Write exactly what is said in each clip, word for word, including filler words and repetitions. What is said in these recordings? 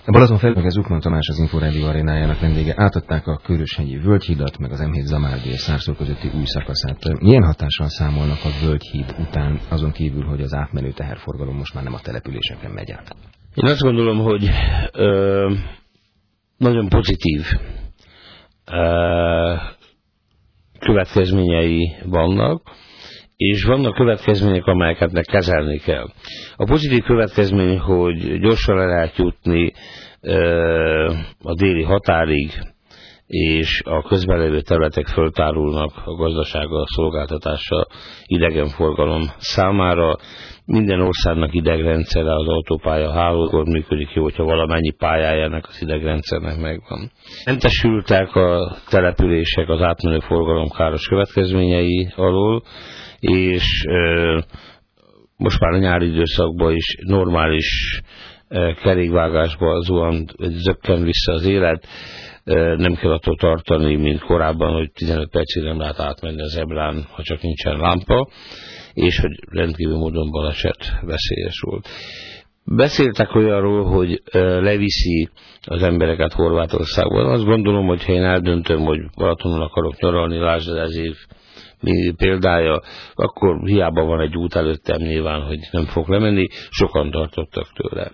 Balaton felül az Ukman Tamás, az Inforádió arénájának vendége. Átadták a Köröshegyi Völgyhidat, meg az em hét Zamárdi és Szárszó közötti új szakaszát. Milyen hatással számolnak a Völgyhíd után, azon kívül, hogy az átmenő teherforgalom most már nem a településeken megy át? Én azt gondolom, hogy ö, nagyon pozitív ö, következményei vannak, és vannak következmények, amelyeket kezelni kell. A pozitív következmény, hogy gyorsan le lehet jutni ö, a déli határig, és a közben lévő területek föltárulnak a gazdasággal, a szolgáltatással, idegenforgalom számára. Minden országnak idegrendszere, az autópálya hálókor működik jó, hogyha valamennyi pályájának az idegrendszernek megvan. Mentesültek a települések az átmenő forgalom káros következményei alól, és ö, most már a nyári időszakban is normális ö, kerékvágásba zuhan, zökken vissza az élet. Ö, nem kell attól tartani, mint korábban, hogy tizenöt percig nem lehet átmenni az zebrán, ha csak nincsen lámpa, és hogy rendkívül módon baleset veszélyes volt. Beszéltek olyanról, hogy ö, leviszi az embereket Horvátországban. Azt gondolom, hogy ha én eldöntöm, hogy Balatonon akarok nyaralni, lásd ez év példája, akkor hiába van egy út előttem nyilván, hogy nem fog lemenni, sokan tartottak tőle.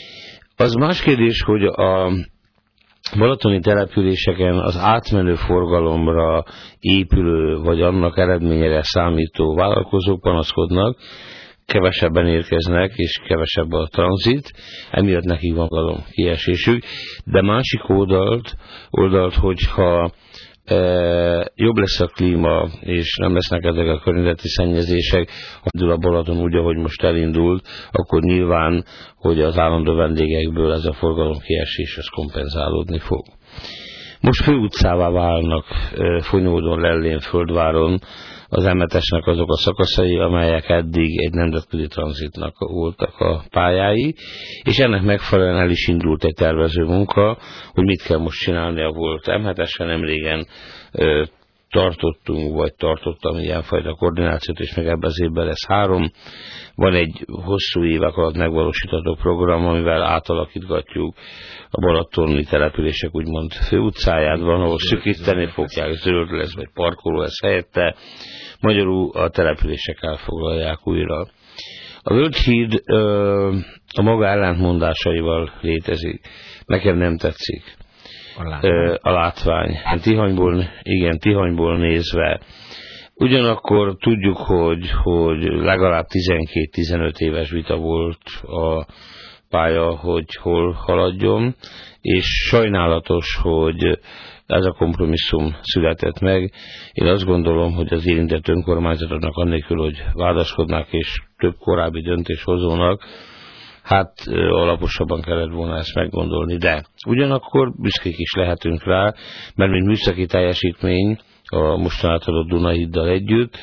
Az más kérdés, hogy a balatoni településeken az átmenő forgalomra épülő, vagy annak eredményére számító vállalkozók panaszkodnak, kevesebben érkeznek, és kevesebb a tranzit, emiatt nekik van galom kiesésük, de másik oldalt, oldalt hogyha E, jobb lesz a klíma, és nem lesznek ezek a környezeti szennyezések, ha indul a Balaton úgy, ahogy most elindult, akkor nyilván, hogy az állandó vendégekből ez a forgalomkiesés az kompenzálódni fog. Most főutcává válnak e, Fonyódon, Lellén, Földváron az em hetesnek azok a szakaszai, amelyek eddig egy nemzetközi tranzitnak voltak a pályái, és ennek megfelelően el is indult egy tervező munka, hogy mit kell most csinálni a volt em hetesen. Nemrégen ö, tartottunk, vagy tartottam ilyenfajta koordinációt, és meg ebben az évben lesz három. Van egy hosszú évek alatt megvalósítható program, amivel átalakítgatjuk a balatoni települések úgymond főutcáját, van, ahol szűkíteni fogják, zöld lesz, vagy parkoló lesz helyette. Magyarul a települések elfoglalják újra. A Völgyhíd ö, a maga ellentmondásaival létezik. Nekem nem tetszik a látvány. Ö, a látvány. Tihanyból, igen, Tihanyból nézve. Ugyanakkor tudjuk, hogy, hogy legalább tizenkét-tizenöt éves vita volt a pálya, hogy hol haladjon, és sajnálatos, hogy ez a kompromisszum született meg. Én azt gondolom, hogy az érintett önkormányzatoknak annélkül, hogy vádaskodnak, és több korábbi döntéshozónak, hát alaposabban kellett volna ezt meggondolni, de ugyanakkor büszkék is lehetünk rá, mert mint műszaki teljesítmény a mostan átadott Dunahíddal együtt,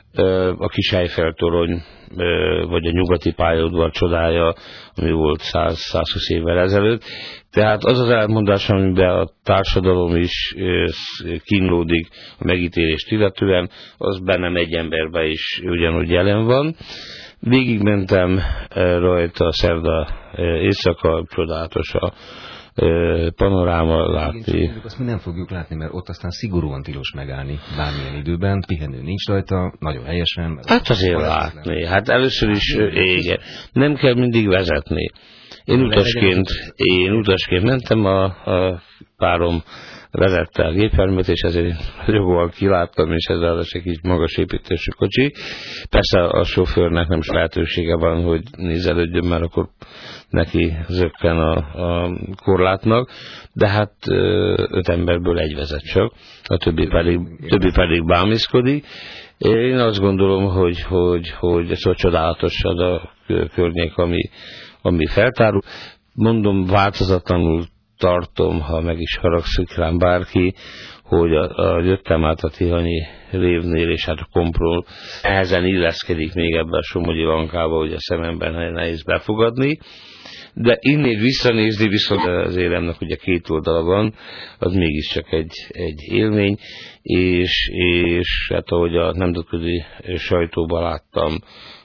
a kis Eiffel torony, vagy a nyugati pályaudvar csodája, ami volt száz-százhúsz évvel ezelőtt. Tehát az az elmondás, amiben a társadalom is kínlódik a megítélést illetően, az bennem egy emberben is ugyanúgy jelen van. Végigmentem rajta a szerda éjszaka, csodálatos a panoráma látni. Igen, azt mi nem fogjuk látni, mert ott aztán szigorúan tilos megállni bármilyen időben, pihenő nincs rajta, nagyon helyesen. Hát azért látni, hát először is igen, nem kell mindig vezetni. Én utasként, én utasként mentem, a, a párom vezette a gépjárművet, és ezért joggal kiláttam, és ez az egy kis magas építésű kocsi. Persze a sofőrnek nem is lehetősége van, hogy nézelődjön, mert akkor neki zökken a, a korlátnak, de hát öt emberből egy vezet csak, a többi pedig, többi pedig bámészkodik. Én azt gondolom, hogy, hogy, hogy ez a csodálatos az a környék, ami, ami feltárul. Mondom, változatlanul tartom, ha meg is haragszik rám bárki, hogy a, a jöttem át a Tihanyi révnél, és hát a Kompró ehezen illeszkedik még ebben a Somogyi Lankába, hogy a szememben nehéz befogadni. De innét visszanézni, viszont az élemnek ugye két oldala van, az mégiscsak egy, egy élmény, és, és hát ahogy a nemzetközi sajtóban láttam,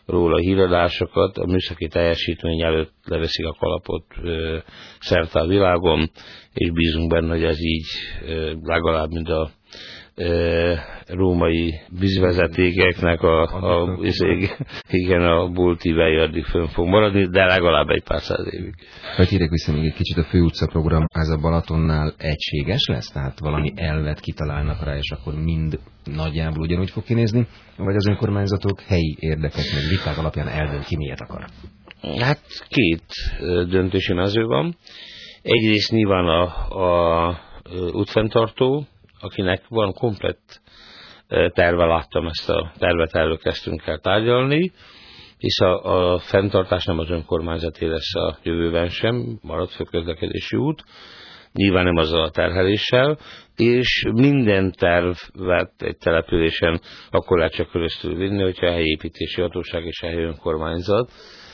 róla híradásokat, a műszaki teljesítmény előtt leveszik a kalapot ö, szerte a világon, és bízunk benne, hogy ez így ö, legalább, mint a ö, római vízvezetékeknek a, a, izég, igen, a bultívája addig fönn fog maradni, de legalább egy pár száz évig. Hogy hírek vissza még egy kicsit a főutcaprogram, ez a Balatonnál egységes lesz? Tehát valami elvet kitalálnak rá, és akkor mind nagyjából ugyanúgy fog kinézni? Vagy az önkormányzatok helyi érdekek, meg viták alapján eldönt ki miért akar? Hát két döntési mező van. Egyrészt nyilván a, a útfenntartó, akinek van komplett terve, láttam ezt a tervet, erről kezdtünk el tárgyalni, hisz a, a fenntartás nem az önkormányzati lesz a jövőben sem, marad főközlekedési út, nyilván nem azzal a terheléssel, és minden tervet egy településen akkor lehet csak köröztül vinni, hogyha a helyi építési hatóság és a helyi önkormányzat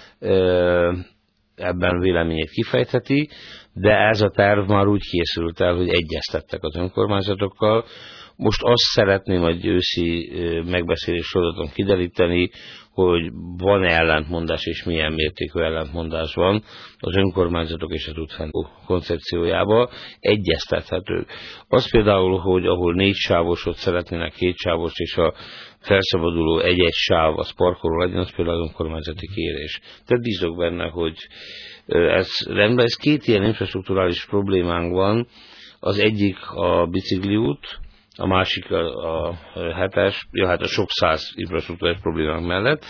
ebben véleményét kifejtheti, de ez a terv már úgy készült el, hogy egyeztettek az önkormányzatokkal. Most azt szeretném, hogy őszi megbeszélés sorozaton kideríteni, hogy van-e ellentmondás, és milyen mértékű ellentmondás van az önkormányzatok és az útfenntartó koncepciójában. Egyeztethető. Az például, hogy ahol négy sávosot szeretnének két sávost, és a felszabaduló egy-egy sáv az parkoló legyen, az például az önkormányzati kérés. Tehát bízok benne, hogy ez rendben. Ez két ilyen infrastrukturális problémánk van. Az egyik a bicikliút, a másik a, a hetes, ja, hát a sok száz infrastruktúrás problémák mellett.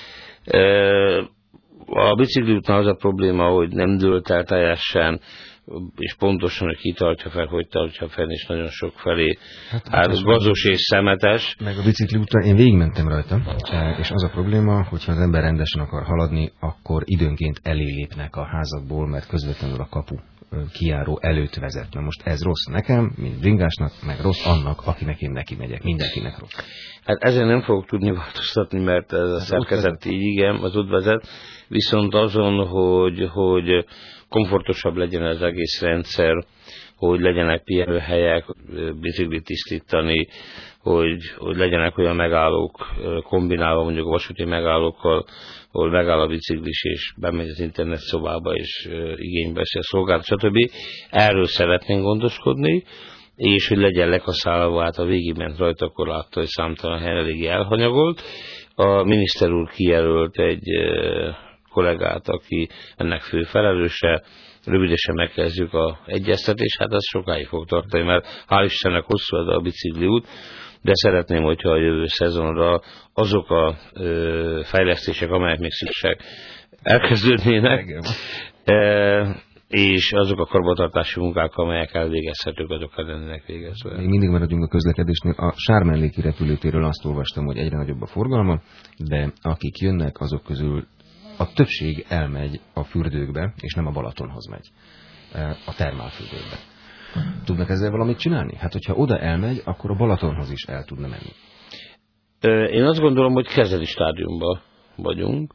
A bicikliútnál az a probléma, hogy nem dőlt el teljesen, és pontosan, hogy ki tartja fel, hogy tartja fel, és nagyon sok felé. Hát, hát gazos és szemetes. Meg a bicikliúton én végigmentem rajta, és az a probléma, hogyha az ember rendesen akar haladni, akkor időnként elélépnek a házakból, mert közvetlenül a kapu kijáró előtt vezet. Na most ez rossz nekem, mint bringásnak, meg rossz annak, akinek én neki megyek. Mindenkinek rossz. Hát ezen nem fogok tudni változtatni, mert ez a szerkezet így, igen, az út vezet, viszont azon, hogy, hogy komfortosabb legyen az egész rendszer, hogy legyenek pihenőhelyek, biciklit tisztítani, hogy, hogy legyenek olyan megállók kombinálva mondjuk a vasúti megállókkal, ahol megáll a biciklis és bemegy az internet szobába és igénybe veszi a szolgálat, stb. Erről szeretnénk gondoskodni, és hogy legyen lekaszálva, hát a végigment rajta, akkor látta, hogy számtalan helyen eléggé elhanyagolt. A miniszter úr kijelölt egy kollégát, aki ennek fő felelőse, rövidesen megkezdjük az egyeztetést, hát ez sokáig fog tartani, mert hál' Istennek hosszú az a bicikliút, de szeretném, hogyha a jövő szezonra azok a ö, fejlesztések, amelyek még szükségek elkezdődnének, e, és azok a karbantartási munkák, amelyek elvégezhetők, azok lennének végezve. Még mindig maradjunk a közlekedésnél. A Sármelléki repülőtérről azt olvastam, hogy egyre nagyobb a forgalma, de akik jönnek, azok közül a többség elmegy a fürdőkbe, és nem a Balatonhoz megy, a termálfürdőkbe. Tudnak ezzel valamit csinálni? Hát, hogyha oda elmegy, akkor a Balatonhoz is el tudna menni. Én azt gondolom, hogy kezdeti stádiumban vagyunk.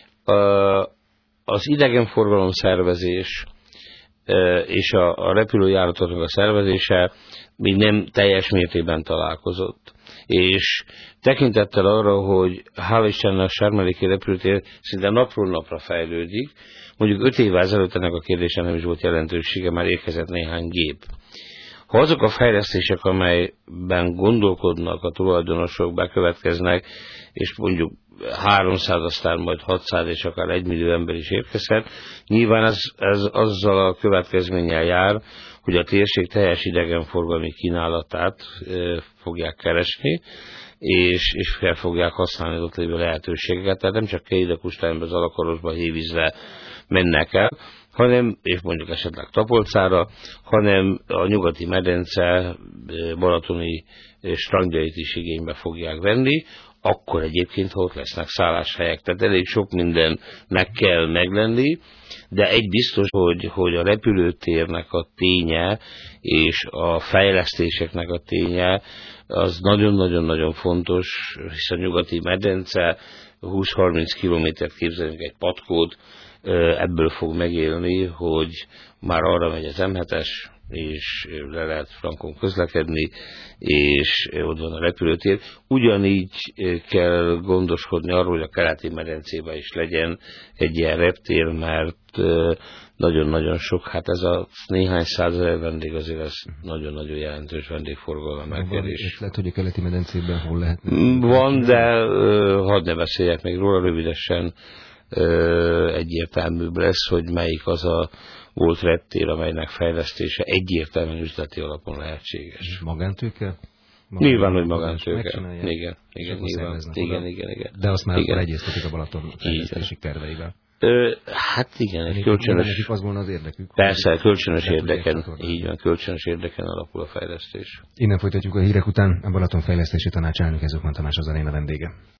Az idegenforgalom szervezés és a repülőjáratoknak a szervezése még nem teljes mértékben találkozott. És tekintettel arra, hogy hál' Istennek a Sármelléki repülőtér szinte napról napra fejlődik, mondjuk öt évvel ezelőtt ennek a kérdésen nem is volt jelentősége, már érkezett néhány gép. Ha azok a fejlesztések, amelyben gondolkodnak a tulajdonosok, bekövetkeznek, és mondjuk háromszáz, aztán majd hatszáz és akár egy millió ember is érkezhet, nyilván ez, ez azzal a következménnyel jár, hogy a térség teljes idegenforgalmi kínálatát e, fogják keresni, és, és fel fogják használni az ott lévő lehetőségeket. Tehát nem csak Keide-Kustányba, Zalakarosba, Hévízre mennek el, hanem, és mondjuk esetleg Tapolcára, hanem a nyugati medence balatoni strandjait is igénybe fogják venni, akkor egyébként ott lesznek szálláshelyek. Tehát elég sok mindennek kell meglenni, de egy biztos, hogy, hogy a repülőtérnek a ténye és a fejlesztéseknek a ténye az nagyon-nagyon-nagyon fontos, hiszen a nyugati medence húsz-harminc kilométert képzelünk egy patkót, ebből fog megélni, hogy már arra megy az em hetes, és le lehet frankon közlekedni, és ott van a repülőtér. Ugyanígy kell gondoskodni arról, hogy a keleti medencében is legyen egy ilyen reptér, mert nagyon-nagyon sok, hát ez a néhány százezer vendég azért ez nagyon-nagyon jelentős vendégforgalom megkerés. Lehet, hogy a keleti medencében hol lehet? Van, de hadd ne beszéljek még róla rövidesen, egyértelműbb lesz, hogy melyik az a volt reptér, amelynek fejlesztése egyértelműen üzleti alapon lehetséges. Magántőke? Magán nyilván, hogy magántőke. Igen, igen, nyilván. Igen, igen, igen. De azt már akkor egyeztetik a Balaton fejlesztési terveivel. Ö, hát igen, egy kölcsönös... az volna az érdekük. Persze, kölcsönös érdeken, így van, kölcsönös érdeken alapul a fejlesztés. Innen folytatjuk a hírek után. A Balaton Fejlesztési Tanács elnöke Zokman Tamás az aréna vendége.